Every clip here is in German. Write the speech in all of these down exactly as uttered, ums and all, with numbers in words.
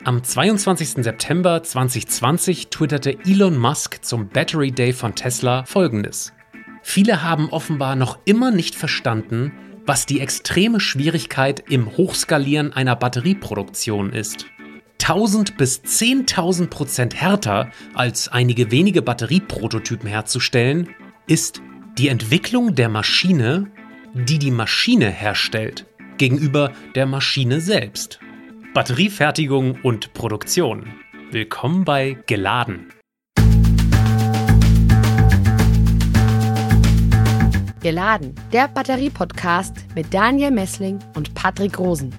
Am zweiundzwanzigsten September zweitausendzwanzig twitterte Elon Musk zum Battery Day von Tesla Folgendes: Viele haben offenbar noch immer nicht verstanden, was die extreme Schwierigkeit im Hochskalieren einer Batterieproduktion ist. tausend bis zehntausend Prozent härter als einige wenige Batterieprototypen herzustellen, ist die Entwicklung der Maschine, die die Maschine herstellt, gegenüber der Maschine selbst. Batteriefertigung und Produktion. Willkommen bei Geladen. Geladen, der Batterie-Podcast mit Daniel Messling und Patrick Rosen.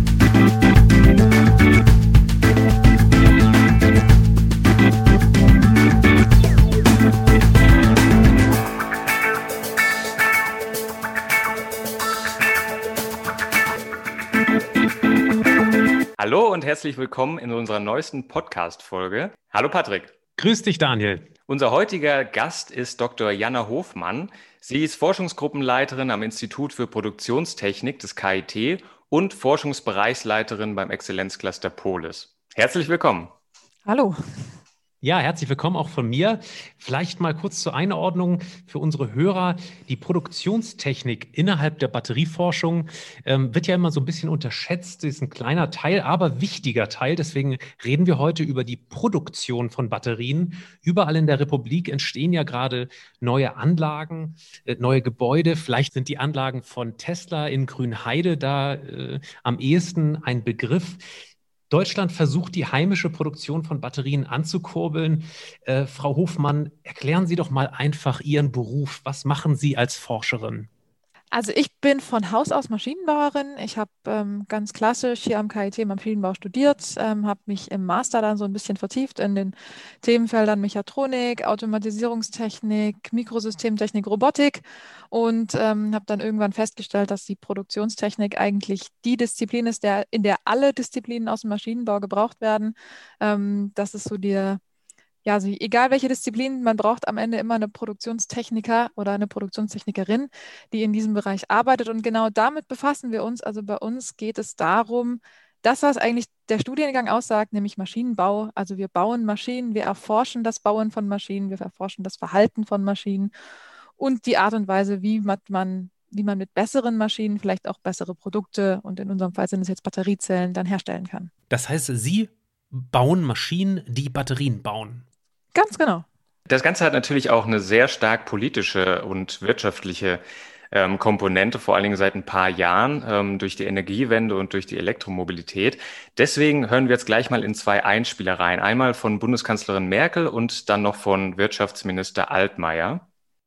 Hallo und herzlich willkommen in unserer neuesten Podcast-Folge. Hallo Patrick. Grüß dich, Daniel. Unser heutiger Gast ist Doktor Janna Hofmann. Sie ist Forschungsgruppenleiterin am Institut für Produktionstechnik des K I T und Forschungsbereichsleiterin beim Exzellenzcluster Polis. Herzlich willkommen. Hallo. Ja, herzlich willkommen auch von mir. Vielleicht mal kurz zur Einordnung für unsere Hörer. Die Produktionstechnik innerhalb der Batterieforschung ähm, wird ja immer so ein bisschen unterschätzt. Das ist ein kleiner Teil, aber wichtiger Teil. Deswegen reden wir heute über die Produktion von Batterien. Überall in der Republik entstehen ja gerade neue Anlagen, äh, neue Gebäude. Vielleicht sind die Anlagen von Tesla in Grünheide da äh, am ehesten ein Begriff. Deutschland versucht, die heimische Produktion von Batterien anzukurbeln. Äh, Frau Hofmann, erklären Sie doch mal einfach Ihren Beruf. Was machen Sie als Forscherin? Also ich bin von Haus aus Maschinenbauerin. Ich habe ähm, ganz klassisch hier am K I T Maschinenbau studiert, ähm, habe mich im Master dann so ein bisschen vertieft in den Themenfeldern Mechatronik, Automatisierungstechnik, Mikrosystemtechnik, Robotik und ähm, habe dann irgendwann festgestellt, dass die Produktionstechnik eigentlich die Disziplin ist, der, in der alle Disziplinen aus dem Maschinenbau gebraucht werden. Ähm, das ist so der Ja, also egal welche Disziplin, man braucht am Ende immer eine Produktionstechniker oder eine Produktionstechnikerin, die in diesem Bereich arbeitet. Und genau damit befassen wir uns. Also bei uns geht es darum, das, was eigentlich der Studiengang aussagt, nämlich Maschinenbau. Also wir bauen Maschinen, wir erforschen das Bauen von Maschinen, wir erforschen das Verhalten von Maschinen und die Art und Weise, wie man, wie man mit besseren Maschinen vielleicht auch bessere Produkte, und in unserem Fall sind es jetzt Batteriezellen, dann herstellen kann. Das heißt, Sie bauen Maschinen, die Batterien bauen. Ganz genau. Das Ganze hat natürlich auch eine sehr stark politische und wirtschaftliche ähm, Komponente, vor allen Dingen seit ein paar Jahren ähm, durch die Energiewende und durch die Elektromobilität. Deswegen hören wir jetzt gleich mal in zwei Einspieler rein. Einmal von Bundeskanzlerin Merkel und dann noch von Wirtschaftsminister Altmaier.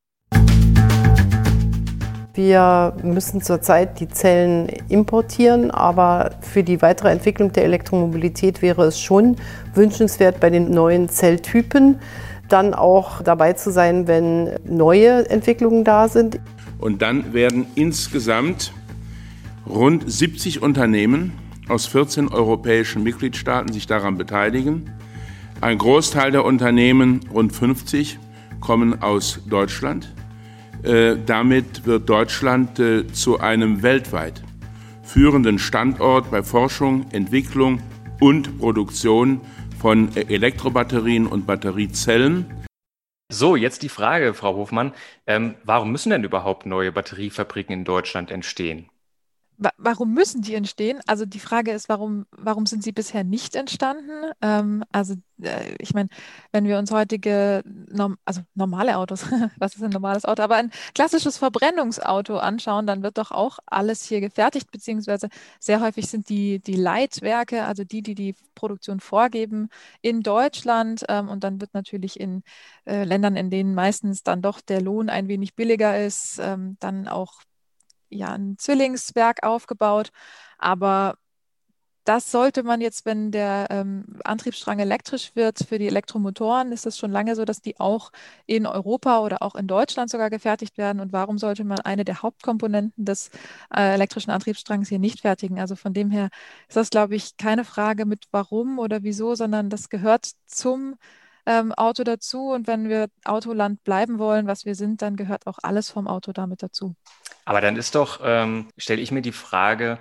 Wir müssen zurzeit die Zellen importieren, aber für die weitere Entwicklung der Elektromobilität wäre es schon wünschenswert, bei den neuen Zelltypen dann auch dabei zu sein, wenn neue Entwicklungen da sind. Und dann werden insgesamt rund siebzig Unternehmen aus vierzehn europäischen Mitgliedstaaten sich daran beteiligen. Ein Großteil der Unternehmen, rund fünfzig, kommen aus Deutschland. Äh, damit wird Deutschland äh, zu einem weltweit führenden Standort bei Forschung, Entwicklung und Produktion von äh, Elektrobatterien und Batteriezellen. So, jetzt die Frage, Frau Hofmann. Ähm, warum müssen denn überhaupt neue Batteriefabriken in Deutschland entstehen? Warum müssen die entstehen? Also die Frage ist, warum, warum sind sie bisher nicht entstanden? Ähm, also äh, ich meine, wenn wir uns heutige, norm, also normale Autos, was ist ein normales Auto, aber ein klassisches Verbrennungsauto anschauen, dann wird doch auch alles hier gefertigt, beziehungsweise sehr häufig sind die, die Leitwerke, also die, die die Produktion vorgeben, in Deutschland ähm, und dann wird natürlich in äh, Ländern, in denen meistens dann doch der Lohn ein wenig billiger ist, ähm, dann auch ja, ein Zwillingswerk aufgebaut, aber das sollte man jetzt, wenn der ähm, Antriebsstrang elektrisch wird, für die Elektromotoren ist es schon lange so, dass die auch in Europa oder auch in Deutschland sogar gefertigt werden. Und warum sollte man eine der Hauptkomponenten des äh, elektrischen Antriebsstrangs hier nicht fertigen? Also von dem her ist das, glaube ich, keine Frage mit warum oder wieso, sondern das gehört zum ähm, Auto dazu. Und wenn wir Autoland bleiben wollen, was wir sind, dann gehört auch alles vom Auto damit dazu. Aber dann ist doch, ähm, stelle ich mir die Frage,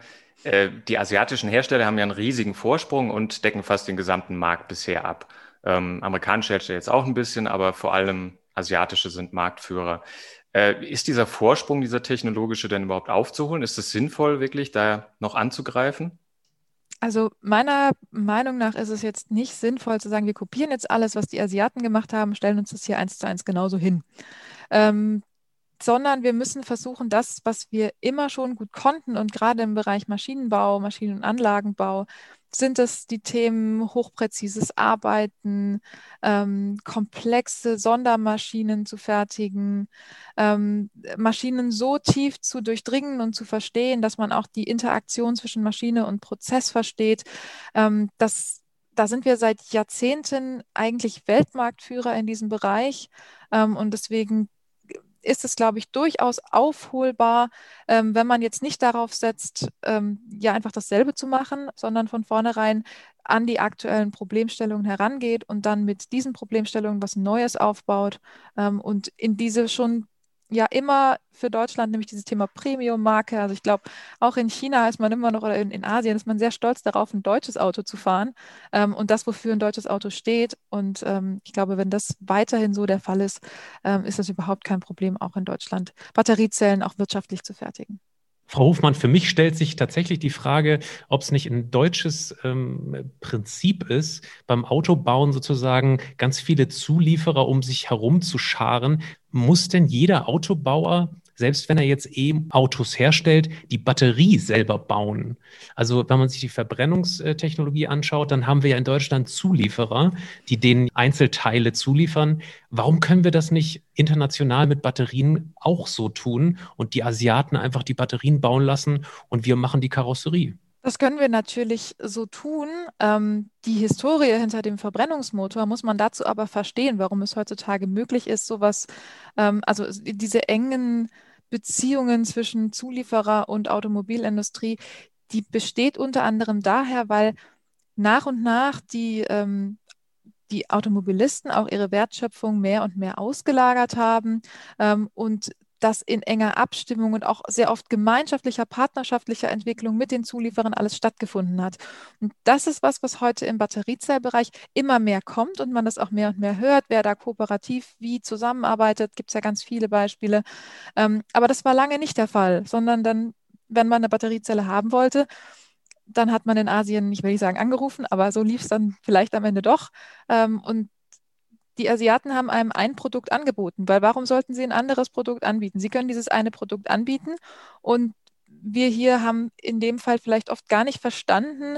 Äh, die asiatischen Hersteller haben ja einen riesigen Vorsprung und decken fast den gesamten Markt bisher ab. Ähm, amerikanische Hersteller jetzt auch ein bisschen, aber vor allem asiatische sind Marktführer. Äh, ist dieser Vorsprung, dieser technologische denn überhaupt aufzuholen? Ist es sinnvoll, wirklich da noch anzugreifen? Also meiner Meinung nach ist es jetzt nicht sinnvoll zu sagen, wir kopieren jetzt alles, was die Asiaten gemacht haben, stellen uns das hier eins zu eins genauso hin. Ähm, sondern wir müssen versuchen, das, was wir immer schon gut konnten und gerade im Bereich Maschinenbau, Maschinen- und Anlagenbau, sind es die Themen hochpräzises Arbeiten, ähm, komplexe Sondermaschinen zu fertigen, ähm, Maschinen so tief zu durchdringen und zu verstehen, dass man auch die Interaktion zwischen Maschine und Prozess versteht. Ähm, das, da sind wir seit Jahrzehnten eigentlich Weltmarktführer in diesem Bereich. Ähm, und deswegen ist es, glaube ich, durchaus aufholbar, ähm, wenn man jetzt nicht darauf setzt, ähm, ja einfach dasselbe zu machen, sondern von vornherein an die aktuellen Problemstellungen herangeht und dann mit diesen Problemstellungen was Neues aufbaut ähm, und in diese schon ja immer für Deutschland, nämlich dieses Thema Premium-Marke. Also ich glaube, auch in China ist man immer noch, oder in, in Asien ist man sehr stolz darauf, ein deutsches Auto zu fahren ähm, und das, wofür ein deutsches Auto steht. Und ähm, ich glaube, wenn das weiterhin so der Fall ist, ähm, ist das überhaupt kein Problem, auch in Deutschland Batteriezellen auch wirtschaftlich zu fertigen. Frau Hofmann, für mich stellt sich tatsächlich die Frage, ob es nicht ein deutsches ähm, Prinzip ist, beim Autobauen sozusagen ganz viele Zulieferer um sich herum zu scharen. Muss denn jeder Autobauer, selbst wenn er jetzt E-Autos herstellt, die Batterie selber bauen? Also wenn man sich die Verbrennungstechnologie anschaut, dann haben wir ja in Deutschland Zulieferer, die denen Einzelteile zuliefern. Warum können wir das nicht international mit Batterien auch so tun und die Asiaten einfach die Batterien bauen lassen und wir machen die Karosserie? Das können wir natürlich so tun. Ähm, die Historie hinter dem Verbrennungsmotor muss man dazu aber verstehen, warum es heutzutage möglich ist, sowas, ähm, also diese engen Beziehungen zwischen Zulieferer und Automobilindustrie, die besteht unter anderem daher, weil nach und nach die, ähm, die Automobilisten auch ihre Wertschöpfung mehr und mehr ausgelagert haben ähm, und das in enger Abstimmung und auch sehr oft gemeinschaftlicher, partnerschaftlicher Entwicklung mit den Zulieferern alles stattgefunden hat. Und das ist was, was heute im Batteriezellbereich immer mehr kommt und man das auch mehr und mehr hört, wer da kooperativ wie zusammenarbeitet, gibt es ja ganz viele Beispiele. Ähm, aber das war lange nicht der Fall, sondern dann, wenn man eine Batteriezelle haben wollte, dann hat man in Asien, ich will nicht sagen angerufen, aber so lief es dann vielleicht am Ende doch. Ähm, und die Asiaten haben einem ein Produkt angeboten, weil warum sollten sie ein anderes Produkt anbieten? Sie können dieses eine Produkt anbieten und wir hier haben in dem Fall vielleicht oft gar nicht verstanden,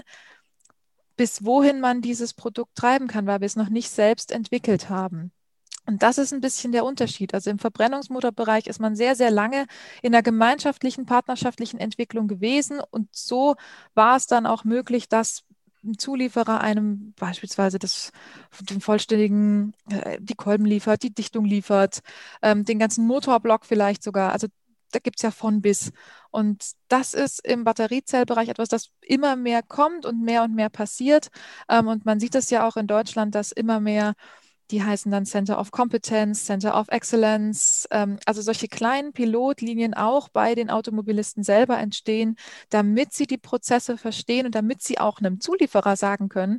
bis wohin man dieses Produkt treiben kann, weil wir es noch nicht selbst entwickelt haben. Und das ist ein bisschen der Unterschied. Also im Verbrennungsmotorbereich ist man sehr, sehr lange in einer gemeinschaftlichen, partnerschaftlichen Entwicklung gewesen. Und so war es dann auch möglich, dass ein Zulieferer einem beispielsweise das, den vollständigen, äh, die Kolben liefert, die Dichtung liefert, ähm, den ganzen Motorblock vielleicht sogar. Also da gibt es ja von bis. Und das ist im Batteriezellbereich etwas, das immer mehr kommt und mehr und mehr passiert. Ähm, und man sieht es ja auch in Deutschland, dass immer mehr, die heißen dann Center of Competence, Center of Excellence, ähm, also solche kleinen Pilotlinien auch bei den Automobilisten selber entstehen, damit sie die Prozesse verstehen und damit sie auch einem Zulieferer sagen können,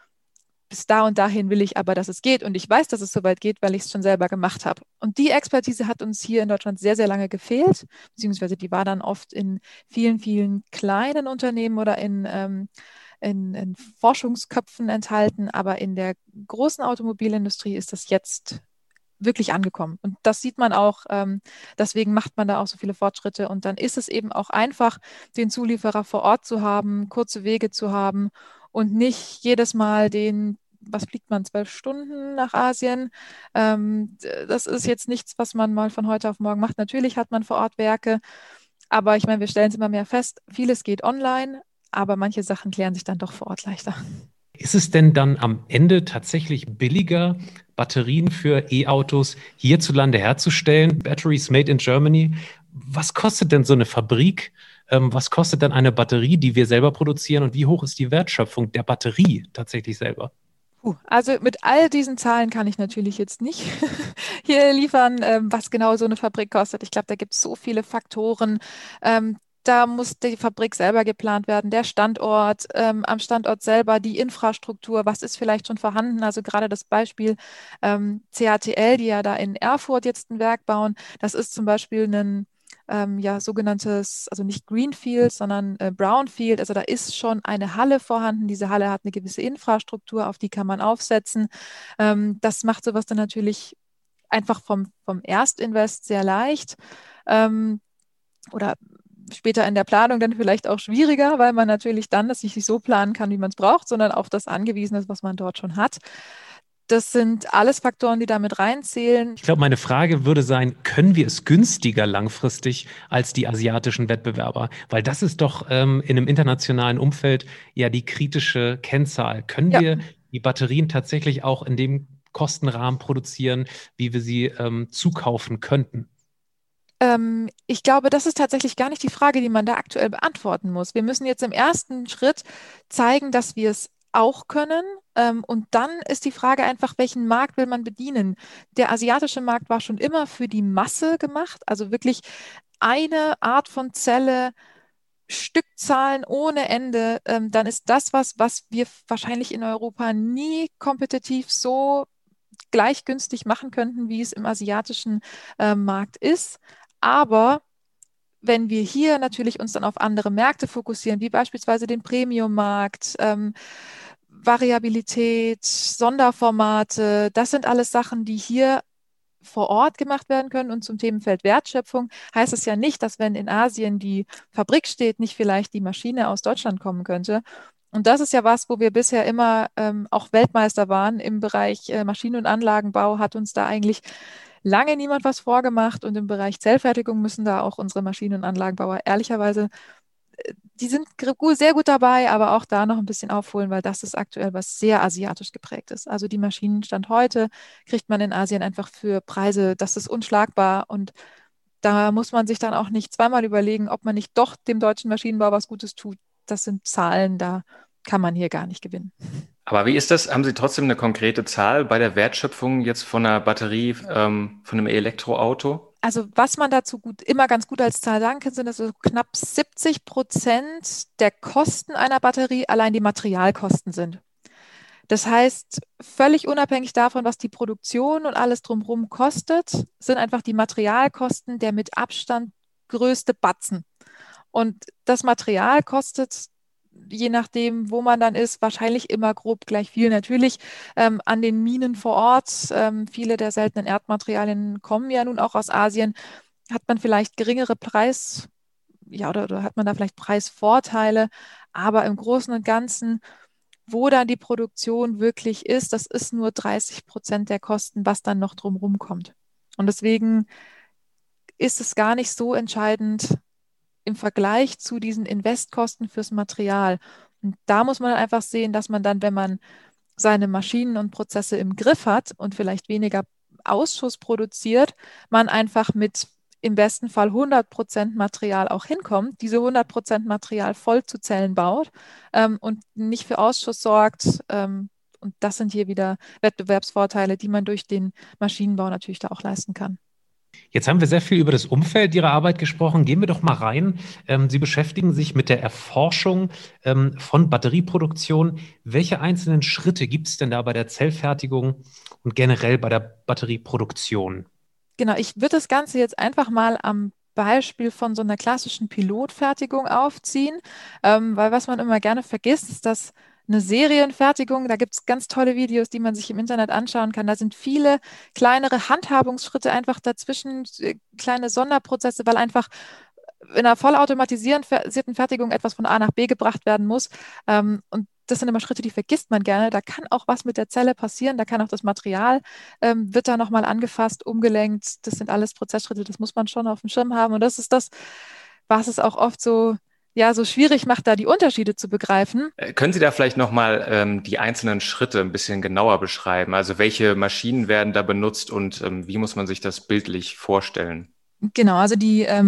bis da und dahin will ich aber, dass es geht. Und ich weiß, dass es so weit geht, weil ich es schon selber gemacht habe. Und die Expertise hat uns hier in Deutschland sehr, sehr lange gefehlt, beziehungsweise die war dann oft in vielen, vielen kleinen Unternehmen oder in ähm, In, in Forschungsköpfen enthalten, aber in der großen Automobilindustrie ist das jetzt wirklich angekommen. Und das sieht man auch, ähm, deswegen macht man da auch so viele Fortschritte. Und dann ist es eben auch einfach, den Zulieferer vor Ort zu haben, kurze Wege zu haben und nicht jedes Mal den, was fliegt man, zwölf Stunden nach Asien. Ähm, das ist jetzt nichts, was man mal von heute auf morgen macht. Natürlich hat man vor Ort Werke, aber ich meine, wir stellen es immer mehr fest, vieles geht online, aber manche Sachen klären sich dann doch vor Ort leichter. Ist es denn dann am Ende tatsächlich billiger, Batterien für E-Autos hierzulande herzustellen? Batteries made in Germany. Was kostet denn so eine Fabrik? Ähm, was kostet dann eine Batterie, die wir selber produzieren? Und wie hoch ist die Wertschöpfung der Batterie tatsächlich selber? Puh, also mit all diesen Zahlen kann ich natürlich jetzt nicht hier liefern, ähm, was genau so eine Fabrik kostet. Ich glaube, da gibt es so viele Faktoren. Ähm, Da muss die Fabrik selber geplant werden, der Standort, ähm, am Standort selber die Infrastruktur, was ist vielleicht schon vorhanden. Also gerade das Beispiel ähm, C A T L, die ja da in Erfurt jetzt ein Werk bauen, das ist zum Beispiel ein ähm, ja, sogenanntes, also nicht Greenfield, sondern äh, Brownfield. Also da ist schon eine Halle vorhanden. Diese Halle hat eine gewisse Infrastruktur, auf die kann man aufsetzen. Ähm, das macht sowas dann natürlich einfach vom, vom Erstinvest sehr leicht. Ähm, oder später in der Planung dann vielleicht auch schwieriger, weil man natürlich dann das nicht so planen kann, wie man es braucht, sondern auf das angewiesen ist, was man dort schon hat. Das sind alles Faktoren, die damit reinzählen. Ich glaube, meine Frage würde sein, können wir es günstiger langfristig als die asiatischen Wettbewerber? Weil das ist doch ähm, in einem internationalen Umfeld ja die kritische Kennzahl. Können Ja. wir die Batterien tatsächlich auch in dem Kostenrahmen produzieren, wie wir sie ähm, zukaufen könnten? Ähm, ich glaube, das ist tatsächlich gar nicht die Frage, die man da aktuell beantworten muss. Wir müssen jetzt im ersten Schritt zeigen, dass wir es auch können. Ähm, und dann ist die Frage einfach, welchen Markt will man bedienen? Der asiatische Markt war schon immer für die Masse gemacht, also wirklich eine Art von Zelle, Stückzahlen ohne Ende. Ähm, dann ist das was, was wir wahrscheinlich in Europa nie kompetitiv so gleich günstig machen könnten, wie es im asiatischen äh, Markt ist. Aber wenn wir hier natürlich uns dann auf andere Märkte fokussieren, wie beispielsweise den Premium-Markt, ähm, Variabilität, Sonderformate, das sind alles Sachen, die hier vor Ort gemacht werden können. Und zum Themenfeld Wertschöpfung heißt es ja nicht, dass wenn in Asien die Fabrik steht, nicht vielleicht die Maschine aus Deutschland kommen könnte. Und das ist ja was, wo wir bisher immer ähm, auch Weltmeister waren im Bereich äh, Maschinen- und Anlagenbau, hat uns da eigentlich lange niemand was vorgemacht. Und im Bereich Zellfertigung müssen da auch unsere Maschinen- und Anlagenbauer ehrlicherweise, äh, die sind sehr gut dabei, aber auch da noch ein bisschen aufholen, weil das ist aktuell was sehr asiatisch geprägt ist. Also die Maschinenstand heute kriegt man in Asien einfach für Preise, das ist unschlagbar. Und da muss man sich dann auch nicht zweimal überlegen, ob man nicht doch dem deutschen Maschinenbau was Gutes tut. Das sind Zahlen, da kann man hier gar nicht gewinnen. Aber wie ist das? Haben Sie trotzdem eine konkrete Zahl bei der Wertschöpfung jetzt von einer Batterie, ähm, von einem Elektroauto? Also was man dazu gut, immer ganz gut als Zahl sagen kann, sind also knapp siebzig Prozent der Kosten einer Batterie allein die Materialkosten sind. Das heißt, völlig unabhängig davon, was die Produktion und alles drumherum kostet, sind einfach die Materialkosten der mit Abstand größte Batzen. Und das Material kostet, je nachdem, wo man dann ist, wahrscheinlich immer grob gleich viel. Natürlich ähm, an den Minen vor Ort, ähm, viele der seltenen Erdmaterialien kommen ja nun auch aus Asien, hat man vielleicht geringere Preis, ja, oder, oder hat man da vielleicht Preisvorteile, aber im Großen und Ganzen, wo dann die Produktion wirklich ist, das ist nur dreißig Prozent der Kosten, was dann noch drumherum kommt. Und deswegen ist es gar nicht so entscheidend im Vergleich zu diesen Investkosten fürs Material. Und da muss man dann einfach sehen, dass man dann, wenn man seine Maschinen und Prozesse im Griff hat und vielleicht weniger Ausschuss produziert, man einfach mit im besten Fall hundert Prozent Material auch hinkommt, diese hundert Prozent Material voll zu Zellen baut ähm, und nicht für Ausschuss sorgt. Ähm, und das sind hier wieder Wettbewerbsvorteile, die man durch den Maschinenbau natürlich da auch leisten kann. Jetzt haben wir sehr viel über das Umfeld Ihrer Arbeit gesprochen. Gehen wir doch mal rein. Ähm, Sie beschäftigen sich mit der Erforschung ähm, von Batterieproduktion. Welche einzelnen Schritte gibt es denn da bei der Zellfertigung und generell bei der Batterieproduktion? Genau, ich würde das Ganze jetzt einfach mal am Beispiel von so einer klassischen Pilotfertigung aufziehen, ähm, weil was man immer gerne vergisst, ist, dass eine Serienfertigung, da gibt es ganz tolle Videos, die man sich im Internet anschauen kann. Da sind viele kleinere Handhabungsschritte einfach dazwischen, kleine Sonderprozesse, weil einfach in einer vollautomatisierten Fertigung etwas von A nach B gebracht werden muss. Ähm, und das sind immer Schritte, die vergisst man gerne. Da kann auch was mit der Zelle passieren. Da kann auch das Material, ähm, wird da nochmal angefasst, umgelenkt. Das sind alles Prozessschritte, das muss man schon auf dem Schirm haben. Und das ist das, was es auch oft so ja, so schwierig macht, da die Unterschiede zu begreifen. Können Sie da vielleicht nochmal ähm, die einzelnen Schritte ein bisschen genauer beschreiben? Also welche Maschinen werden da benutzt und ähm, wie muss man sich das bildlich vorstellen? Genau, also die, ähm,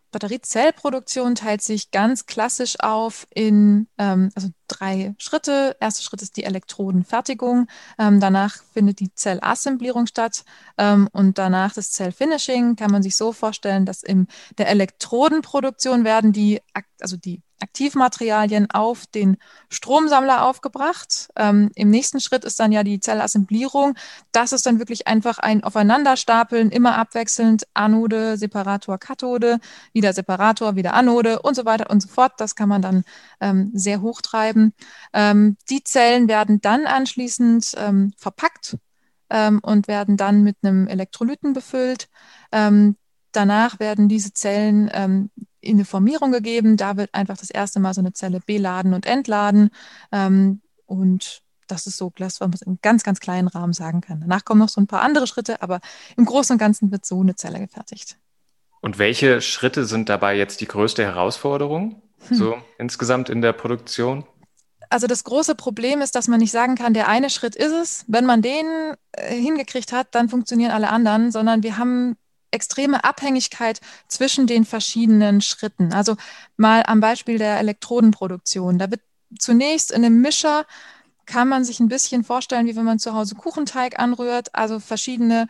Batteriezellproduktion teilt sich ganz klassisch auf in ähm, also drei Schritte. Erster Schritt ist die Elektrodenfertigung. Ähm, danach findet die Zellassemblierung statt ähm, und danach das Zellfinishing. Kann man sich so vorstellen, dass in der Elektrodenproduktion werden die, also die Aktivmaterialien auf den Stromsammler aufgebracht. Ähm, im nächsten Schritt ist dann ja die Zellassemblierung. Das ist dann wirklich einfach ein Aufeinanderstapeln, immer abwechselnd, Anode, Separator, Kathode, wieder Separator, wieder Anode und so weiter und so fort. Das kann man dann ähm, sehr hoch treiben. Ähm, die Zellen werden dann anschließend ähm, verpackt ähm, und werden dann mit einem Elektrolyten befüllt. Ähm, danach werden diese Zellen ähm, in eine Formierung gegeben. Da wird einfach das erste Mal so eine Zelle beladen und entladen. Ähm, und das ist so das, was man im ganz, ganz kleinen Rahmen sagen kann. Danach kommen noch so ein paar andere Schritte, aber im Großen und Ganzen wird so eine Zelle gefertigt. Und welche Schritte sind dabei jetzt die größte Herausforderung, hm. so insgesamt in der Produktion? Also das große Problem ist, dass man nicht sagen kann, der eine Schritt ist es. Wenn man den äh, hingekriegt hat, dann funktionieren alle anderen, sondern wir haben extreme Abhängigkeit zwischen den verschiedenen Schritten. Also mal am Beispiel der Elektrodenproduktion. Da wird zunächst in einem Mischer, kann man sich ein bisschen vorstellen, wie wenn man zu Hause Kuchenteig anrührt, also verschiedene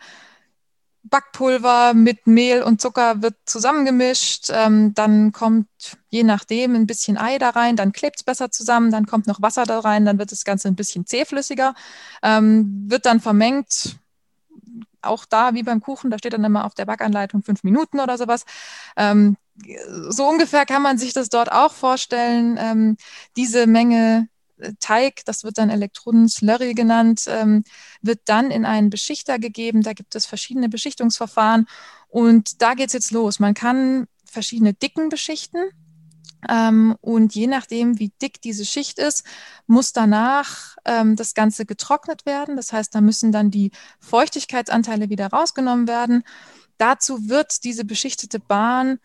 Backpulver mit Mehl und Zucker wird zusammengemischt, ähm, dann kommt je nachdem ein bisschen Ei da rein, dann klebt es besser zusammen, dann kommt noch Wasser da rein, dann wird das Ganze ein bisschen zähflüssiger, ähm, wird dann vermengt. Auch da, wie beim Kuchen, da steht dann immer auf der Backanleitung fünf Minuten oder sowas. Ähm, so ungefähr kann man sich das dort auch vorstellen. Ähm, diese Menge Teig, das wird dann Elektroden-Slurry genannt, ähm, wird dann in einen Beschichter gegeben. Da gibt es verschiedene Beschichtungsverfahren und da geht es jetzt los. Man kann verschiedene Dicken beschichten. Ähm, und je nachdem, wie dick diese Schicht ist, muss danach ähm, das Ganze getrocknet werden. Das heißt, da müssen dann die Feuchtigkeitsanteile wieder rausgenommen werden. Dazu wird diese beschichtete Bahn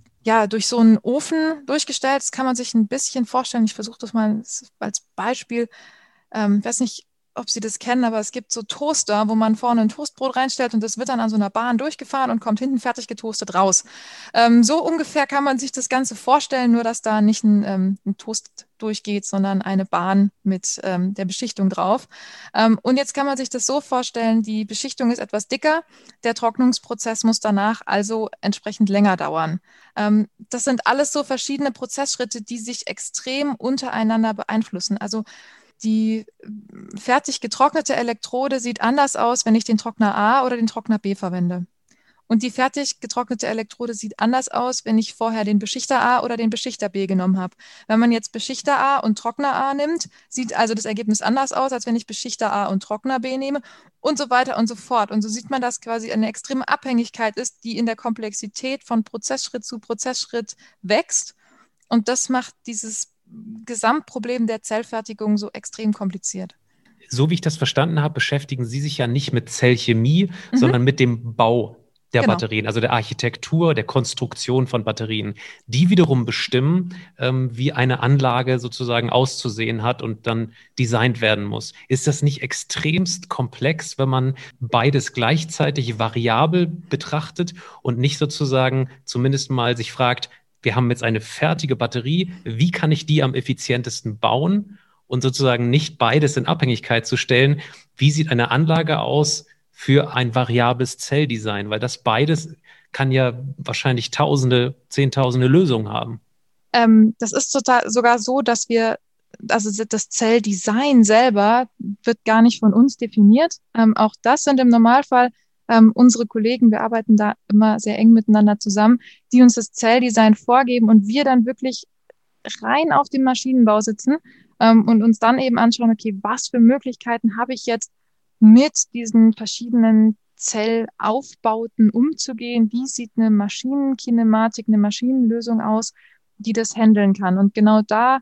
ja durch so einen Ofen durchgestellt. Das kann man sich ein bisschen vorstellen. Ich versuche das mal als Beispiel. Ähm, ich weiß nicht, ob Sie das kennen, aber es gibt so Toaster, wo man vorne ein Toastbrot reinstellt und das wird dann an so einer Bahn durchgefahren und kommt hinten fertig getoastet raus. Ähm, so ungefähr kann man sich das Ganze vorstellen, nur dass da nicht ein, ähm, ein Toast durchgeht, sondern eine Bahn mit ähm, der Beschichtung drauf. Ähm, und jetzt kann man sich das so vorstellen, die Beschichtung ist etwas dicker, der Trocknungsprozess muss danach also entsprechend länger dauern. Ähm, das sind alles so verschiedene Prozessschritte, die sich extrem untereinander beeinflussen. Also die fertig getrocknete Elektrode sieht anders aus, wenn ich den Trockner A oder den Trockner B verwende. Und die fertig getrocknete Elektrode sieht anders aus, wenn ich vorher den Beschichter A oder den Beschichter B genommen habe. Wenn man jetzt Beschichter A und Trockner A nimmt, sieht also das Ergebnis anders aus, als wenn ich Beschichter A und Trockner B nehme und so weiter und so fort. Und so sieht man, dass quasi eine extreme Abhängigkeit ist, die in der Komplexität von Prozessschritt zu Prozessschritt wächst. Und das macht dieses Gesamtproblem der Zellfertigung so extrem kompliziert. So wie ich das verstanden habe, beschäftigen Sie sich ja nicht mit Zellchemie, mhm. sondern mit dem Bau der genau. Batterien, also der Architektur, der Konstruktion von Batterien. Die wiederum bestimmen, ähm, wie eine Anlage sozusagen auszusehen hat und dann designt werden muss. Ist das nicht extremst komplex, wenn man beides gleichzeitig variabel betrachtet und nicht sozusagen zumindest mal sich fragt, wir haben jetzt eine fertige Batterie, wie kann ich die am effizientesten bauen und sozusagen nicht beides in Abhängigkeit zu stellen, wie sieht eine Anlage aus für ein variables Zelldesign, weil das beides kann ja wahrscheinlich Tausende, Zehntausende Lösungen haben. Ähm, das ist total, sogar so, dass wir, also das Zelldesign selber wird gar nicht von uns definiert. Ähm, auch das sind im Normalfall Ähm, unsere Kollegen, wir arbeiten da immer sehr eng miteinander zusammen, die uns das Zelldesign vorgeben und wir dann wirklich rein auf dem Maschinenbau sitzen ähm, und uns dann eben anschauen, okay, was für Möglichkeiten habe ich jetzt mit diesen verschiedenen Zellaufbauten umzugehen? Wie sieht eine Maschinenkinematik, eine Maschinenlösung aus, die das handeln kann? Und genau da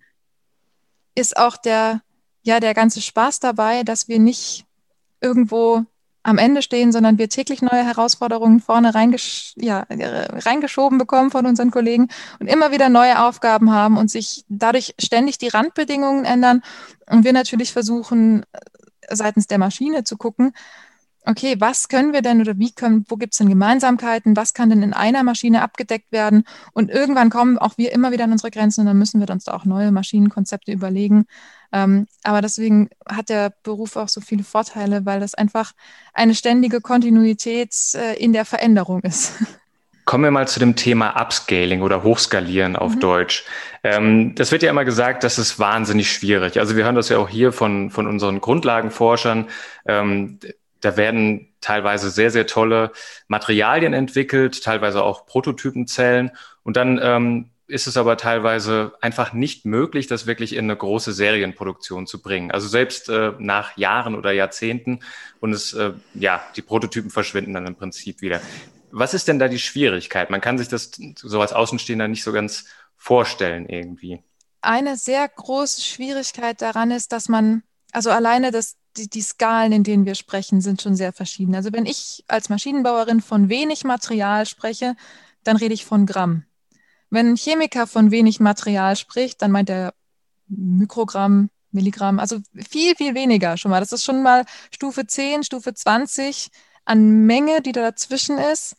ist auch der, ja, der ganze Spaß dabei, dass wir nicht irgendwo am Ende stehen, sondern wir täglich neue Herausforderungen vorne reingesch- ja, reingeschoben bekommen von unseren Kollegen und immer wieder neue Aufgaben haben und sich dadurch ständig die Randbedingungen ändern und wir natürlich versuchen, seitens der Maschine zu gucken, okay, was können wir denn oder wie können, wo gibt es denn Gemeinsamkeiten, was kann denn in einer Maschine abgedeckt werden? Und irgendwann kommen auch wir immer wieder an unsere Grenzen und dann müssen wir uns da auch neue Maschinenkonzepte überlegen. Ähm, aber deswegen hat der Beruf auch so viele Vorteile, weil das einfach eine ständige Kontinuität äh, in der Veränderung ist. Kommen wir mal zu dem Thema Upscaling oder Hochskalieren auf Mhm. Deutsch. Ähm, das wird ja immer gesagt, das ist wahnsinnig schwierig. Also wir hören das ja auch hier von, von unseren Grundlagenforschern. Ähm, da werden teilweise sehr, sehr tolle Materialien entwickelt, teilweise auch Prototypenzellen. Und dann ähm, ist es aber teilweise einfach nicht möglich, das wirklich in eine große Serienproduktion zu bringen. Also selbst äh, nach Jahren oder Jahrzehnten und es, äh, ja, die Prototypen verschwinden dann im Prinzip wieder. Was ist denn da die Schwierigkeit? Man kann sich das so als Außenstehender nicht so ganz vorstellen irgendwie. Eine sehr große Schwierigkeit daran ist, dass man, also alleine das, die, die Skalen, in denen wir sprechen, sind schon sehr verschieden. Also wenn ich als Maschinenbauerin von wenig Material spreche, dann rede ich von Gramm. Wenn ein Chemiker von wenig Material spricht, dann meint er Mikrogramm, Milligramm, also viel, viel weniger schon mal. Das ist schon mal Stufe zehn, Stufe zwanzig an Menge, die da dazwischen ist.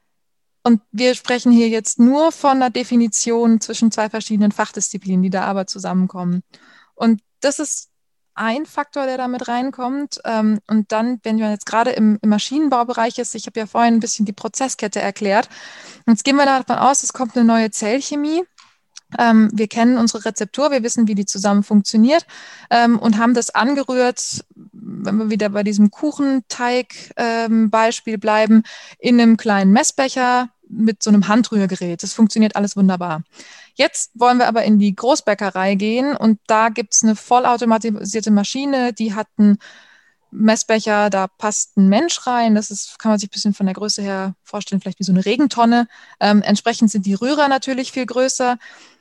Und wir sprechen hier jetzt nur von einer Definition zwischen zwei verschiedenen Fachdisziplinen, die da aber zusammenkommen. Und das ist ein Faktor, der damit reinkommt. Und dann, wenn man jetzt gerade im, im Maschinenbaubereich ist, ich habe ja vorhin ein bisschen die Prozesskette erklärt. Jetzt gehen wir davon aus, es kommt eine neue Zellchemie. Ähm, wir kennen unsere Rezeptur, wir wissen, wie die zusammen funktioniert ähm, und haben das angerührt, wenn wir wieder bei diesem Kuchenteig-Beispiel ähm, bleiben, in einem kleinen Messbecher mit so einem Handrührgerät. Das funktioniert alles wunderbar. Jetzt wollen wir aber in die Großbäckerei gehen und da gibt es eine vollautomatisierte Maschine, die hat einen Messbecher, da passt ein Mensch rein. Das ist, kann man sich ein bisschen von der Größe her vorstellen, vielleicht wie so eine Regentonne. Ähm, entsprechend sind die Rührer natürlich viel größer.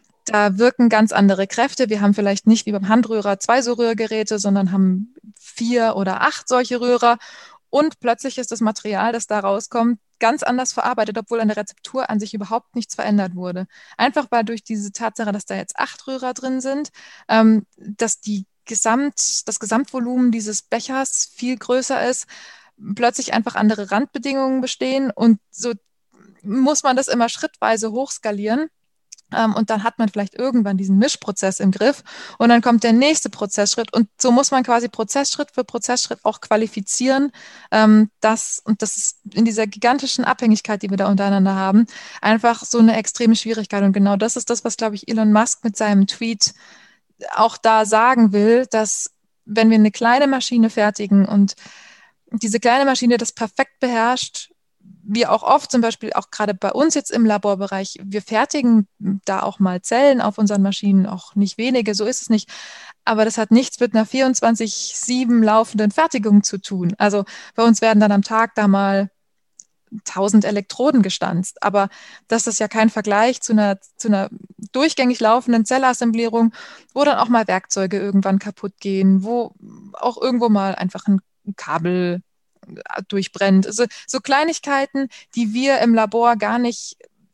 Da wirken ganz andere Kräfte. Wir haben vielleicht nicht wie beim Handrührer zwei so Rührgeräte, sondern haben vier oder acht solche Rührer. Und plötzlich ist das Material, das da rauskommt, ganz anders verarbeitet, obwohl an der Rezeptur an sich überhaupt nichts verändert wurde. Einfach weil durch diese Tatsache, dass da jetzt acht Rührer drin sind, ähm, dass die Gesamt, das Gesamtvolumen dieses Bechers viel größer ist, plötzlich einfach andere Randbedingungen bestehen und so muss man das immer schrittweise hochskalieren. Um, und dann hat man vielleicht irgendwann diesen Mischprozess im Griff und dann kommt der nächste Prozessschritt und so muss man quasi Prozessschritt für Prozessschritt auch qualifizieren, ähm, das, und das ist in dieser gigantischen Abhängigkeit, die wir da untereinander haben, einfach so eine extreme Schwierigkeit und genau das ist das, was, glaube ich, Elon Musk mit seinem Tweet auch da sagen will, dass wenn wir eine kleine Maschine fertigen und diese kleine Maschine das perfekt beherrscht, wir auch oft zum Beispiel auch gerade bei uns jetzt im Laborbereich, wir fertigen da auch mal Zellen auf unseren Maschinen, auch nicht wenige, so ist es nicht. Aber das hat nichts mit einer vierundzwanzig sieben laufenden Fertigung zu tun. Also bei uns werden dann am Tag da mal tausend Elektroden gestanzt. Aber das ist ja kein Vergleich zu einer, zu einer durchgängig laufenden Zellassemblierung, wo dann auch mal Werkzeuge irgendwann kaputt gehen, wo auch irgendwo mal einfach ein Kabel durchbrennt. Also so Kleinigkeiten, die wir im Labor gar nicht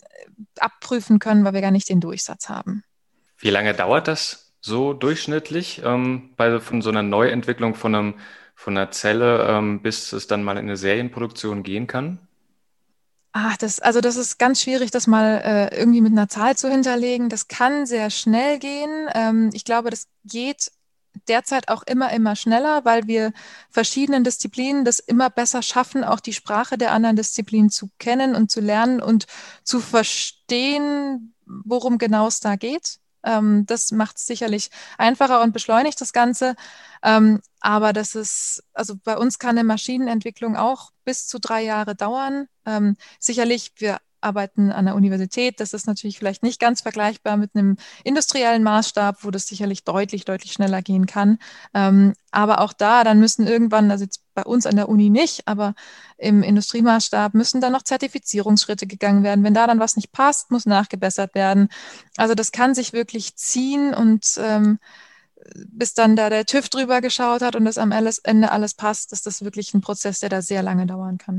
abprüfen können, weil wir gar nicht den Durchsatz haben. Wie lange dauert das so durchschnittlich ähm, bei von so einer Neuentwicklung von, einem, von einer Zelle, ähm, bis es dann mal in eine Serienproduktion gehen kann? Ach, das, also das ist ganz schwierig, das mal äh, irgendwie mit einer Zahl zu hinterlegen. Das kann sehr schnell gehen. Ähm, ich glaube, das geht derzeit auch immer, immer schneller, weil wir verschiedenen Disziplinen das immer besser schaffen, auch die Sprache der anderen Disziplinen zu kennen und zu lernen und zu verstehen, worum genau es da geht. Ähm, das macht es sicherlich einfacher und beschleunigt das Ganze. Ähm, aber das ist, also bei uns kann eine Maschinenentwicklung auch bis zu drei Jahre dauern. Ähm, sicherlich, wir arbeiten an der Universität. Das ist natürlich vielleicht nicht ganz vergleichbar mit einem industriellen Maßstab, wo das sicherlich deutlich, deutlich schneller gehen kann. Ähm, aber auch da, dann müssen irgendwann, also jetzt bei uns an der Uni nicht, aber im Industriemaßstab müssen dann noch Zertifizierungsschritte gegangen werden. Wenn da dann was nicht passt, muss nachgebessert werden. Also das kann sich wirklich ziehen und ähm, bis dann da der TÜV drüber geschaut hat und das am Ende alles passt, ist das wirklich ein Prozess, der da sehr lange dauern kann.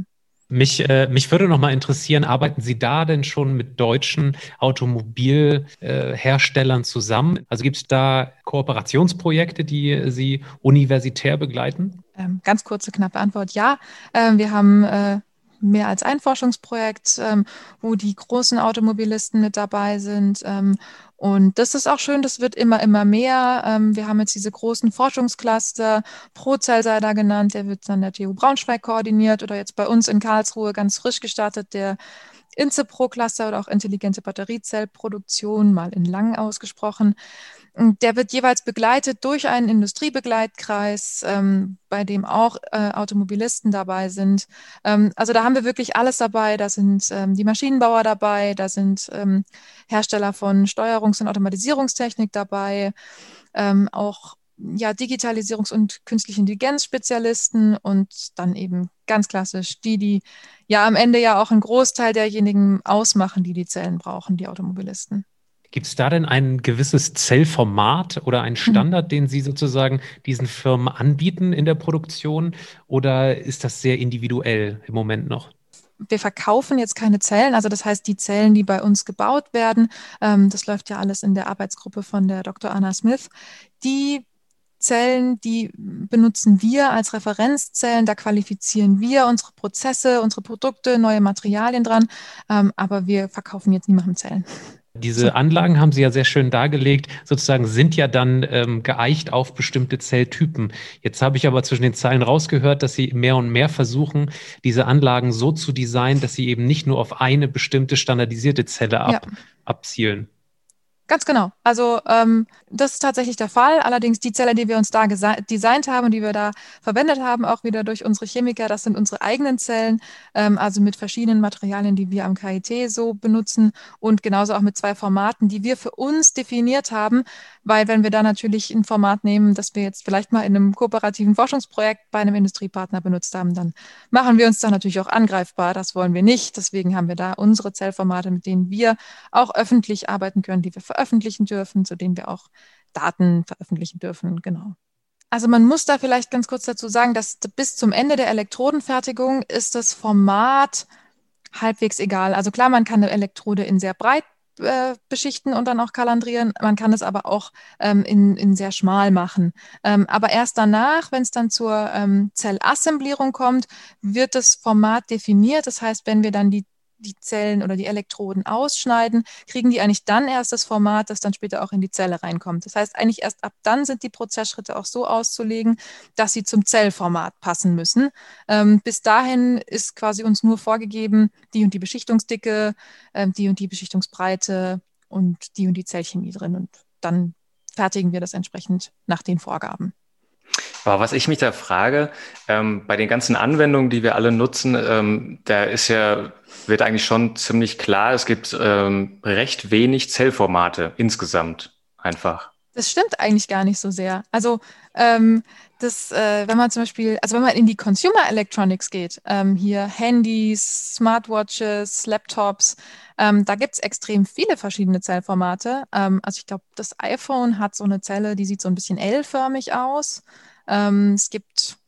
Mich, äh, mich würde noch mal interessieren, arbeiten Sie da denn schon mit deutschen Automobilherstellern äh, zusammen? Also gibt es da Kooperationsprojekte, die Sie universitär begleiten? Ähm, ganz kurze, knappe Antwort, ja. Ähm, wir haben äh, mehr als ein Forschungsprojekt, ähm, wo die großen Automobilisten mit dabei sind. Ähm, und das ist auch schön, das wird immer, immer mehr. Ähm, wir haben jetzt diese großen Forschungscluster, ProCell sei da genannt, der wird dann der T U Braunschweig koordiniert oder jetzt bei uns in Karlsruhe ganz frisch gestartet, der INZE-Pro-Cluster oder auch intelligente Batteriezellproduktion, mal in lang ausgesprochen. Der wird jeweils begleitet durch einen Industriebegleitkreis, ähm, bei dem auch äh, Automobilisten dabei sind. Ähm, also da haben wir wirklich alles dabei. Da sind ähm, die Maschinenbauer dabei, da sind ähm, Hersteller von Steuerungs- und Automatisierungstechnik dabei, ähm, auch ja, Digitalisierungs- und künstliche Intelligenz-Spezialisten und dann eben ganz klassisch die, die ja am Ende ja auch einen Großteil derjenigen ausmachen, die die Zellen brauchen, die Automobilisten. Gibt es da denn ein gewisses Zellformat oder einen Standard, den Sie sozusagen diesen Firmen anbieten in der Produktion? Oder ist das sehr individuell im Moment noch? Wir verkaufen jetzt keine Zellen, also das heißt, die Zellen, die bei uns gebaut werden, ähm, das läuft ja alles in der Arbeitsgruppe von der Doktor Anna Smith, die Zellen, die benutzen wir als Referenzzellen, da qualifizieren wir unsere Prozesse, unsere Produkte, neue Materialien dran, ähm, aber wir verkaufen jetzt niemandem Zellen. Diese Anlagen haben Sie ja sehr schön dargelegt, sozusagen sind ja dann ähm, geeicht auf bestimmte Zelltypen. Jetzt habe ich aber zwischen den Zeilen rausgehört, dass Sie mehr und mehr versuchen, diese Anlagen so zu designen, dass sie eben nicht nur auf eine bestimmte standardisierte Zelle ab, Ja. abzielen. Ganz genau. Also ähm, das ist tatsächlich der Fall. Allerdings die Zelle, die wir uns da designt haben und die wir da verwendet haben, auch wieder durch unsere Chemiker, das sind unsere eigenen Zellen, ähm, also mit verschiedenen Materialien, die wir am K I T so benutzen und genauso auch mit zwei Formaten, die wir für uns definiert haben, weil wenn wir da natürlich ein Format nehmen, das wir jetzt vielleicht mal in einem kooperativen Forschungsprojekt bei einem Industriepartner benutzt haben, dann machen wir uns da natürlich auch angreifbar. Das wollen wir nicht. Deswegen haben wir da unsere Zellformate, mit denen wir auch öffentlich arbeiten können, die wir veröffentlichen dürfen, zu denen wir auch Daten veröffentlichen dürfen. Genau. Also man muss da vielleicht ganz kurz dazu sagen, dass bis zum Ende der Elektrodenfertigung ist das Format halbwegs egal. Also klar, man kann eine Elektrode in sehr breit äh, beschichten und dann auch kalandrieren. Man kann es aber auch ähm, in, in sehr schmal machen. Ähm, aber erst danach, wenn es dann zur ähm, Zellassemblierung kommt, wird das Format definiert. Das heißt, wenn wir dann die die Zellen oder die Elektroden ausschneiden, kriegen die eigentlich dann erst das Format, das dann später auch in die Zelle reinkommt. Das heißt, eigentlich erst ab dann sind die Prozessschritte auch so auszulegen, dass sie zum Zellformat passen müssen. Ähm, bis dahin ist quasi uns nur vorgegeben, die und die Beschichtungsdicke, äh, die und die Beschichtungsbreite und die und die Zellchemie drin. Und dann fertigen wir das entsprechend nach den Vorgaben. Aber was ich mich da frage, ähm, bei den ganzen Anwendungen, die wir alle nutzen, ähm, da ist ja, wird eigentlich schon ziemlich klar, es gibt ähm, recht wenig Zellformate insgesamt einfach. Das stimmt eigentlich gar nicht so sehr. Also ähm, das, äh, wenn man zum Beispiel, also wenn man in die Consumer Electronics geht, ähm, hier Handys, Smartwatches, Laptops, ähm, da gibt es extrem viele verschiedene Zellformate. Ähm, also ich glaube, das iPhone hat so eine Zelle, die sieht so ein bisschen L-förmig aus. Ähm, es gibt,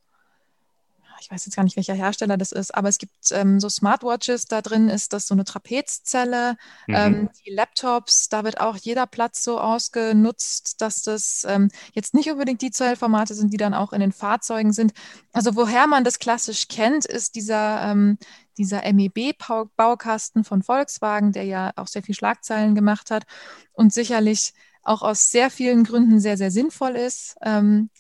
ich weiß jetzt gar nicht, welcher Hersteller das ist, aber es gibt ähm, so Smartwatches, da drin ist das so eine Trapezzelle. Mhm. Ähm, die Laptops, da wird auch jeder Platz so ausgenutzt, dass das ähm, jetzt nicht unbedingt die Zellformate sind, die dann auch in den Fahrzeugen sind. Also woher man das klassisch kennt, ist dieser, ähm, dieser M E B-Baukasten von Volkswagen, der ja auch sehr viel Schlagzeilen gemacht hat und sicherlich auch aus sehr vielen Gründen sehr, sehr sinnvoll ist. Ähm,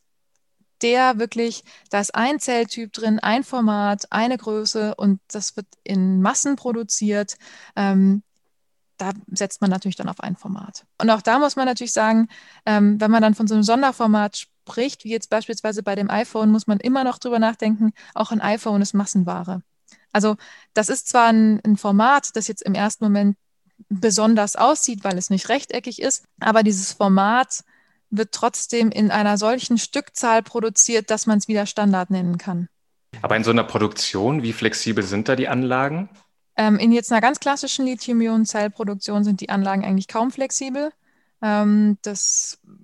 der wirklich, da ist ein Zelltyp drin, ein Format, eine Größe und das wird in Massen produziert. Ähm, da setzt man natürlich dann auf ein Format. Und auch da muss man natürlich sagen, ähm, wenn man dann von so einem Sonderformat spricht, wie jetzt beispielsweise bei dem iPhone, muss man immer noch drüber nachdenken, auch ein iPhone ist Massenware. Also das ist zwar ein, ein Format, das jetzt im ersten Moment besonders aussieht, weil es nicht rechteckig ist, aber dieses Format wird trotzdem in einer solchen Stückzahl produziert, dass man es wieder Standard nennen kann. Aber in so einer Produktion, wie flexibel sind da die Anlagen? Ähm, in jetzt einer ganz klassischen Lithium-Ionen-Zellproduktion sind die Anlagen eigentlich kaum flexibel. Ähm, das,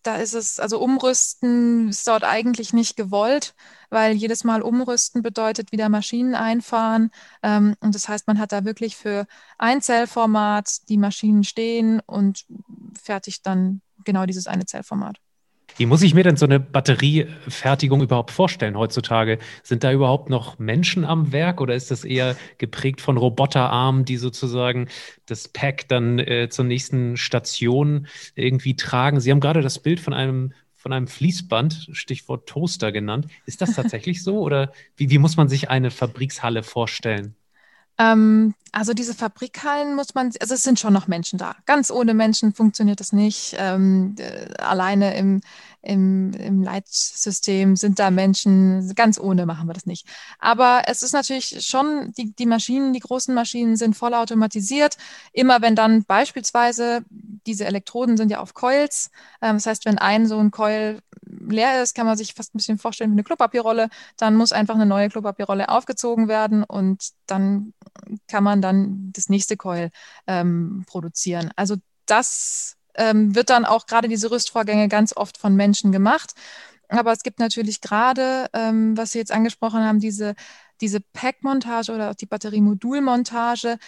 da ist es, also umrüsten ist dort eigentlich nicht gewollt, weil jedes Mal umrüsten bedeutet wieder Maschinen einfahren. Ähm, und das heißt, man hat da wirklich für ein Zellformat die Maschinen stehen und fertigt dann genau dieses eine Zellformat. Wie muss ich mir denn so eine Batteriefertigung überhaupt vorstellen heutzutage? Sind da überhaupt noch Menschen am Werk oder ist das eher geprägt von Roboterarmen, die sozusagen das Pack dann äh, zur nächsten Station irgendwie tragen? Sie haben gerade das Bild von einem, von einem Fließband, Stichwort Toaster genannt. Ist das tatsächlich so oder wie, wie muss man sich eine Fabrikshalle vorstellen? Ähm, also diese Fabrikhallen muss man, also es sind schon noch Menschen da. Ganz ohne Menschen funktioniert das nicht. Ähm, äh, alleine im, im, im Leitsystem sind da Menschen, ganz ohne machen wir das nicht. Aber es ist natürlich schon, die, die Maschinen, die großen Maschinen sind voll automatisiert. Immer wenn dann beispielsweise, diese Elektroden sind ja auf Coils, ähm, das heißt, wenn ein so ein Coil leer ist, kann man sich fast ein bisschen vorstellen wie eine Klopapierrolle, dann muss einfach eine neue Klopapierrolle aufgezogen werden und dann kann man dann das nächste Coil ähm, produzieren. Also das ähm, wird dann auch gerade diese Rüstvorgänge ganz oft von Menschen gemacht. Aber es gibt natürlich gerade, ähm, was Sie jetzt angesprochen haben, diese, diese Pack-Montage oder auch die Batteriemodulmontage.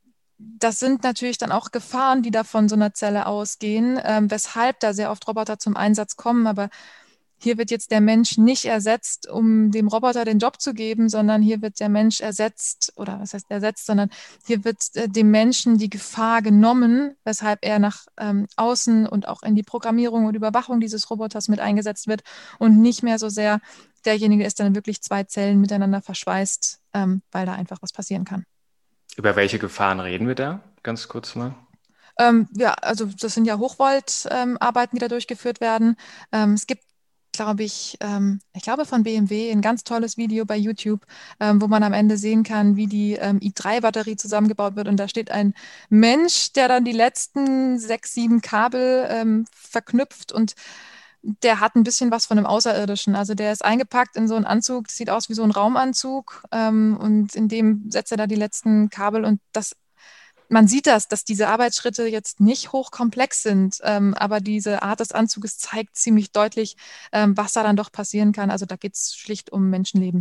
Das sind natürlich dann auch Gefahren, die da von so einer Zelle ausgehen, ähm, weshalb da sehr oft Roboter zum Einsatz kommen. Aber hier wird jetzt der Mensch nicht ersetzt, um dem Roboter den Job zu geben, sondern hier wird der Mensch ersetzt, oder was heißt ersetzt, sondern hier wird äh, dem Menschen die Gefahr genommen, weshalb er nach ähm, außen und auch in die Programmierung und Überwachung dieses Roboters mit eingesetzt wird und nicht mehr so sehr derjenige ist, der dann wirklich zwei Zellen miteinander verschweißt, ähm, weil da einfach was passieren kann. Über welche Gefahren reden wir da? Ganz kurz mal. Ähm, ja, also das sind ja Hochvolt-Arbeiten, ähm, die da durchgeführt werden. Ähm, es gibt glaube ich, ähm, ich glaube von B M W, ein ganz tolles Video bei YouTube, ähm, wo man am Ende sehen kann, wie die ähm, i drei Batterie zusammengebaut wird. Und da steht ein Mensch, der dann die letzten sechs, sieben Kabel ähm, verknüpft und der hat ein bisschen was von einem Außerirdischen. Also der ist eingepackt in so einen Anzug, das sieht aus wie so ein Raumanzug ähm, und in dem setzt er da die letzten Kabel und das man sieht das, dass diese Arbeitsschritte jetzt nicht hochkomplex sind, ähm, aber diese Art des Anzuges zeigt ziemlich deutlich, ähm, was da dann doch passieren kann. Also da geht es schlicht um Menschenleben.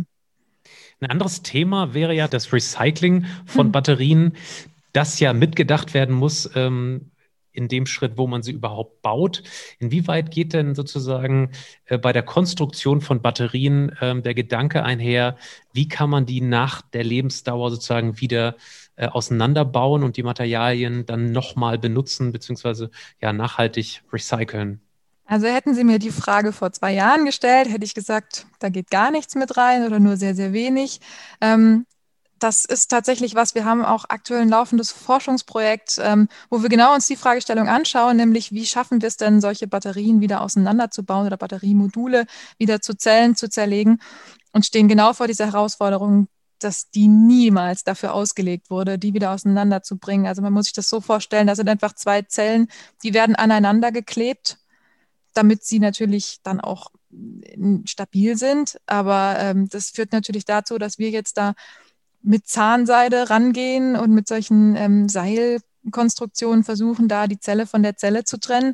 Ein anderes Thema wäre ja das Recycling von Hm. Batterien, das ja mitgedacht werden muss, ähm, in dem Schritt, wo man sie überhaupt baut. Inwieweit geht denn sozusagen äh, bei der Konstruktion von Batterien ähm, der Gedanke einher, wie kann man die nach der Lebensdauer sozusagen wieder äh, auseinanderbauen und die Materialien dann nochmal benutzen beziehungsweise ja nachhaltig recyceln? Also hätten Sie mir die Frage vor zwei Jahren gestellt, hätte ich gesagt, da geht gar nichts mit rein oder nur sehr, sehr wenig. Ähm, Das ist tatsächlich was, wir haben auch aktuell ein laufendes Forschungsprojekt, ähm, wo wir genau uns die Fragestellung anschauen, nämlich wie schaffen wir es denn, solche Batterien wieder auseinanderzubauen oder Batteriemodule wieder zu Zellen zu zerlegen und stehen genau vor dieser Herausforderung, dass die niemals dafür ausgelegt wurde, die wieder auseinanderzubringen. Also man muss sich das so vorstellen, da sind einfach zwei Zellen, die werden aneinander geklebt, damit sie natürlich dann auch stabil sind. Aber ähm, das führt natürlich dazu, dass wir jetzt da mit Zahnseide rangehen und mit solchen ähm, Seilkonstruktionen versuchen, da die Zelle von der Zelle zu trennen.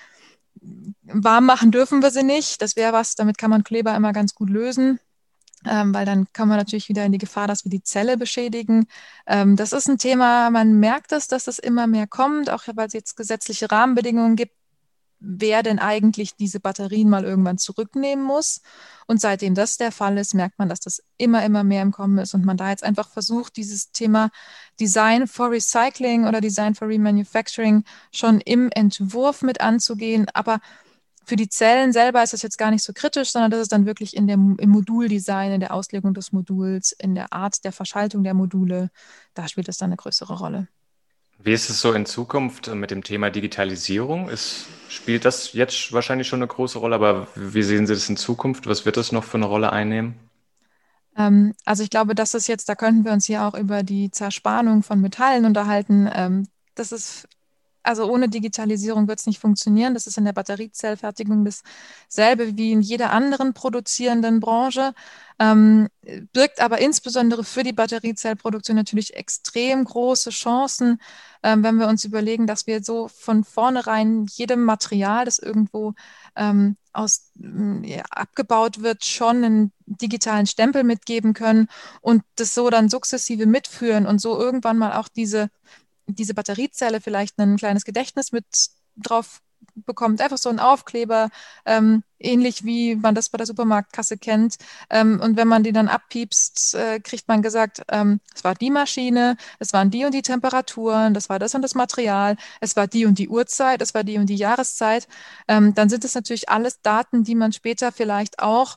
Warm machen dürfen wir sie nicht. Das wäre was, damit kann man Kleber immer ganz gut lösen, ähm, weil dann kommen wir natürlich wieder in die Gefahr, dass wir die Zelle beschädigen. Ähm, das ist ein Thema, man merkt es, dass es immer mehr kommt, auch weil es jetzt gesetzliche Rahmenbedingungen gibt, wer denn eigentlich diese Batterien mal irgendwann zurücknehmen muss. Und seitdem das der Fall ist, merkt man, dass das immer, immer mehr im Kommen ist und man da jetzt einfach versucht, dieses Thema Design for Recycling oder Design for Remanufacturing schon im Entwurf mit anzugehen. Aber für die Zellen selber ist das jetzt gar nicht so kritisch, sondern das ist dann wirklich in der, im Moduldesign, in der Auslegung des Moduls, in der Art der Verschaltung der Module, da spielt es dann eine größere Rolle. Wie ist es so in Zukunft mit dem Thema Digitalisierung? Ist, spielt das jetzt wahrscheinlich schon eine große Rolle, aber wie sehen Sie das in Zukunft? Was wird das noch für eine Rolle einnehmen? Ähm, also ich glaube, das ist jetzt, da könnten wir uns hier auch über die Zerspannung von Metallen unterhalten. Ähm, das ist also ohne Digitalisierung wird es nicht funktionieren. Das ist in der Batteriezellfertigung dasselbe wie in jeder anderen produzierenden Branche, ähm, birgt aber insbesondere für die Batteriezellproduktion natürlich extrem große Chancen, ähm, wenn wir uns überlegen, dass wir so von vornherein jedem Material, das irgendwo ähm, aus, ja, abgebaut wird, schon einen digitalen Stempel mitgeben können und das so dann sukzessive mitführen und so irgendwann mal auch diese diese Batteriezelle vielleicht ein kleines Gedächtnis mit drauf bekommt, einfach so ein Aufkleber, ähm, ähnlich wie man das bei der Supermarktkasse kennt. Ähm, und wenn man die dann abpiepst, äh, kriegt man gesagt, ähm, es war die Maschine, es waren die und die Temperaturen, das war das und das Material, es war die und die Uhrzeit, es war die und die Jahreszeit. Ähm, dann sind es natürlich alles Daten, die man später vielleicht auch,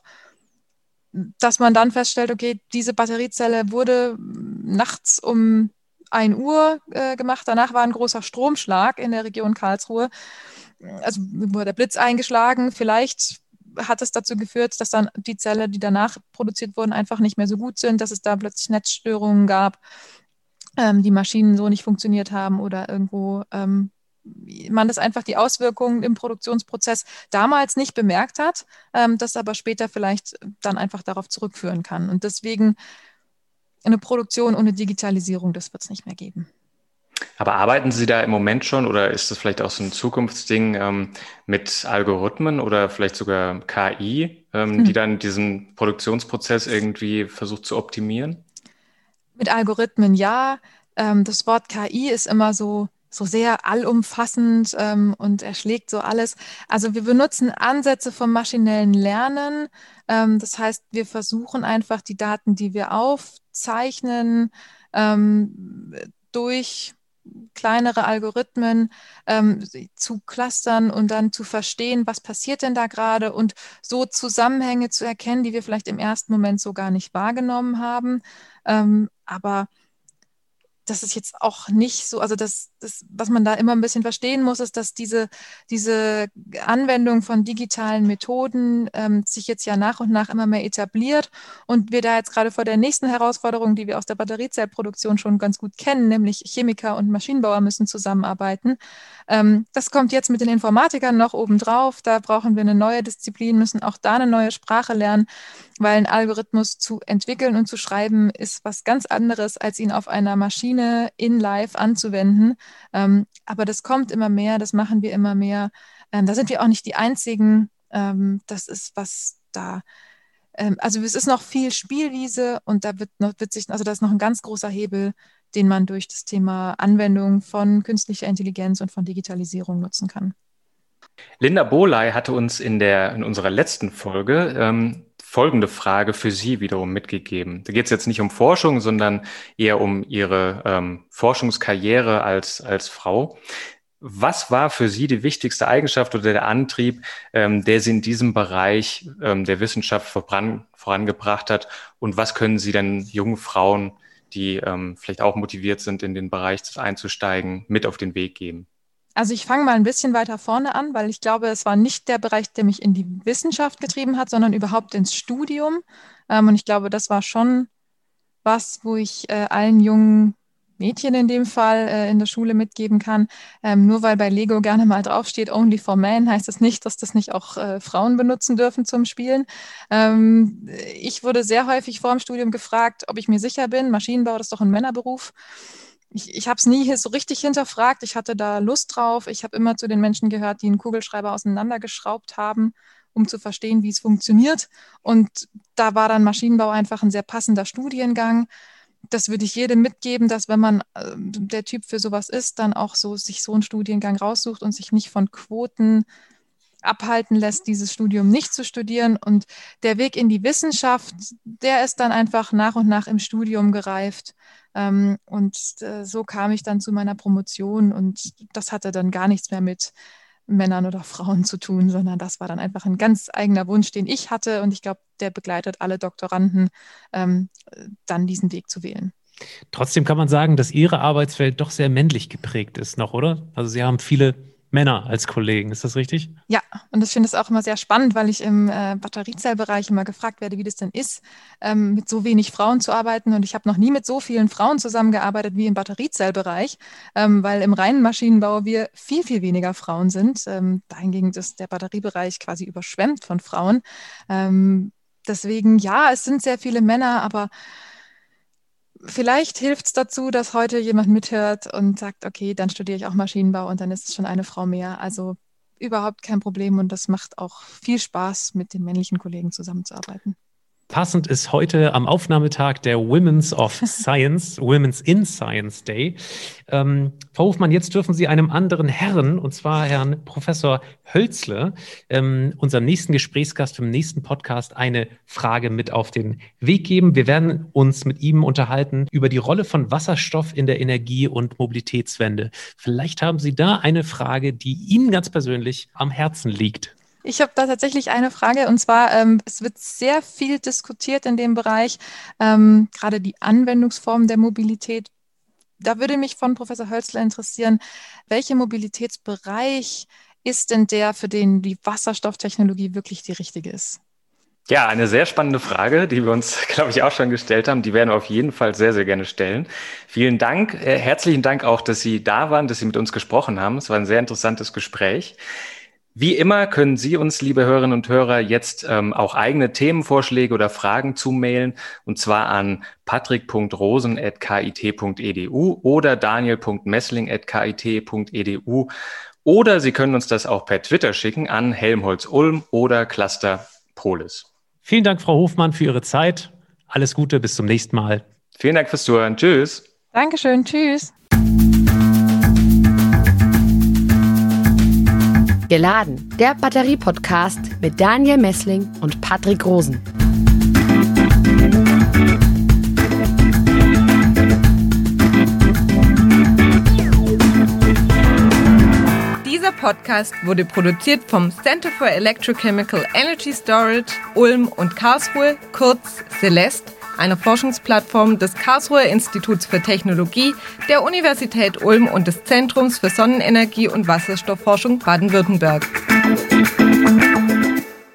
dass man dann feststellt, okay, diese Batteriezelle wurde nachts um ein Uhr äh, gemacht. Danach war ein großer Stromschlag in der Region Karlsruhe. Also wurde der Blitz eingeschlagen. Vielleicht hat es dazu geführt, dass dann die Zellen, die danach produziert wurden, einfach nicht mehr so gut sind, dass es da plötzlich Netzstörungen gab, ähm, die Maschinen so nicht funktioniert haben oder irgendwo ähm, man das einfach die Auswirkungen im Produktionsprozess damals nicht bemerkt hat, ähm, das aber später vielleicht dann einfach darauf zurückführen kann. Und deswegen eine Produktion ohne Digitalisierung, das wird es nicht mehr geben. Aber arbeiten Sie da im Moment schon oder ist das vielleicht auch so ein Zukunftsding ähm, mit Algorithmen oder vielleicht sogar K I, ähm, hm. die dann diesen Produktionsprozess irgendwie versucht zu optimieren? Mit Algorithmen ja. Ähm, das Wort K I ist immer so, so sehr allumfassend ähm, und erschlägt so alles. Also wir benutzen Ansätze vom maschinellen Lernen. Ähm, das heißt, wir versuchen einfach die Daten, die wir aufzeichnen, ähm, durch kleinere Algorithmen ähm, zu clustern und dann zu verstehen, was passiert denn da gerade und so Zusammenhänge zu erkennen, die wir vielleicht im ersten Moment so gar nicht wahrgenommen haben. Ähm, aber das ist jetzt auch nicht so, also das, das, was man da immer ein bisschen verstehen muss, ist, dass diese, diese Anwendung von digitalen Methoden ähm, sich jetzt ja nach und nach immer mehr etabliert und wir da jetzt gerade vor der nächsten Herausforderung, die wir aus der Batteriezellproduktion schon ganz gut kennen, nämlich Chemiker und Maschinenbauer müssen zusammenarbeiten. Ähm, das kommt jetzt mit den Informatikern noch obendrauf, da brauchen wir eine neue Disziplin, müssen auch da eine neue Sprache lernen, weil ein Algorithmus zu entwickeln und zu schreiben ist was ganz anderes, als ihn auf einer Maschine in live anzuwenden. Ähm, aber das kommt immer mehr, das machen wir immer mehr. Ähm, da sind wir auch nicht die Einzigen. Ähm, das ist was da. Ähm, also es ist noch viel Spielwiese und da wird noch, wird sich, also da ist noch ein ganz großer Hebel, den man durch das Thema Anwendung von künstlicher Intelligenz und von Digitalisierung nutzen kann. Linda Bohley hatte uns in der in unserer letzten Folge ähm, folgende Frage für Sie wiederum mitgegeben. Da geht es jetzt nicht um Forschung, sondern eher um Ihre ähm, Forschungskarriere als, als Frau. Was war für Sie die wichtigste Eigenschaft oder der Antrieb, ähm, der Sie in diesem Bereich ähm, der Wissenschaft voran, vorangebracht hat? Und was können Sie denn jungen Frauen, die ähm, vielleicht auch motiviert sind, in den Bereich einzusteigen, mit auf den Weg geben? Also ich fange mal ein bisschen weiter vorne an, weil ich glaube, es war nicht der Bereich, der mich in die Wissenschaft getrieben hat, sondern überhaupt ins Studium. Ähm, und ich glaube, das war schon was, wo ich äh, allen jungen Mädchen in dem Fall äh, in der Schule mitgeben kann. Ähm, nur weil bei Lego gerne mal draufsteht, only for men, heißt das nicht, dass das nicht auch äh, Frauen benutzen dürfen zum Spielen. Ähm, ich wurde sehr häufig vor dem Studium gefragt, ob ich mir sicher bin, Maschinenbau, das ist doch ein Männerberuf. Ich, ich habe es nie so richtig hinterfragt. Ich hatte da Lust drauf. Ich habe immer zu den Menschen gehört, die einen Kugelschreiber auseinandergeschraubt haben, um zu verstehen, wie es funktioniert. Und da war dann Maschinenbau einfach ein sehr passender Studiengang. Das würde ich jedem mitgeben, dass wenn man äh, der Typ für sowas ist, dann auch so sich so einen Studiengang raussucht und sich nicht von Quoten abhalten lässt, dieses Studium nicht zu studieren. Und der Weg in die Wissenschaft, der ist dann einfach nach und nach im Studium gereift. Ähm, und äh, so kam ich dann zu meiner Promotion und das hatte dann gar nichts mehr mit Männern oder Frauen zu tun, sondern das war dann einfach ein ganz eigener Wunsch, den ich hatte und ich glaube, der begleitet alle Doktoranden, ähm, dann diesen Weg zu wählen. Trotzdem kann man sagen, dass Ihre Arbeitswelt doch sehr männlich geprägt ist noch, oder? Also Sie haben viele Männer als Kollegen. Ist das richtig? Ja, und ich finde es auch immer sehr spannend, weil ich im äh, Batteriezellbereich immer gefragt werde, wie das denn ist, ähm, mit so wenig Frauen zu arbeiten. Und ich habe noch nie mit so vielen Frauen zusammengearbeitet wie im Batteriezellbereich, ähm, weil im reinen Maschinenbau wir viel, viel weniger Frauen sind. Ähm, dahingegen ist der Batteriebereich quasi überschwemmt von Frauen. Ähm, deswegen, ja, es sind sehr viele Männer, aber vielleicht hilft es dazu, dass heute jemand mithört und sagt, okay, dann studiere ich auch Maschinenbau und dann ist es schon eine Frau mehr. Also überhaupt kein Problem und das macht auch viel Spaß, mit den männlichen Kollegen zusammenzuarbeiten. Passend ist heute am Aufnahmetag der Women's of Science, Women's in Science Day. Ähm, Frau Hofmann, jetzt dürfen Sie einem anderen Herrn, und zwar Herrn Professor Hölzle, ähm, unserem nächsten Gesprächsgast im nächsten Podcast, eine Frage mit auf den Weg geben. Wir werden uns mit ihm unterhalten über die Rolle von Wasserstoff in der Energie- und Mobilitätswende. Vielleicht haben Sie da eine Frage, die Ihnen ganz persönlich am Herzen liegt. Ich habe da tatsächlich eine Frage und zwar, ähm, es wird sehr viel diskutiert in dem Bereich, ähm, gerade die Anwendungsformen der Mobilität. Da würde mich von Professor Hölzle interessieren, welcher Mobilitätsbereich ist denn der, für den die Wasserstofftechnologie wirklich die richtige ist? Ja, eine sehr spannende Frage, die wir uns, glaube ich, auch schon gestellt haben. Die werden wir auf jeden Fall sehr, sehr gerne stellen. Vielen Dank, äh, herzlichen Dank auch, dass Sie da waren, dass Sie mit uns gesprochen haben. Es war ein sehr interessantes Gespräch. Wie immer können Sie uns, liebe Hörerinnen und Hörer, jetzt ähm, auch eigene Themenvorschläge oder Fragen zumailen, und zwar an patrick punkt rosen at k i t punkt e d u oder daniel punkt messling at k i t punkt e d u, oder Sie können uns das auch per Twitter schicken an Helmholtz Ulm oder Cluster Polis. Vielen Dank, Frau Hofmann, für Ihre Zeit. Alles Gute, bis zum nächsten Mal. Vielen Dank fürs Zuhören. Tschüss. Dankeschön, tschüss. Geladen, der Batterie-Podcast mit Daniel Messling und Patrick Rosen. Dieser Podcast wurde produziert vom Center for Electrochemical Energy Storage Ulm und Karlsruhe, kurz CELEST, einer Forschungsplattform des Karlsruher Instituts für Technologie, der Universität Ulm und des Zentrums für Sonnenenergie und Wasserstoffforschung Baden-Württemberg.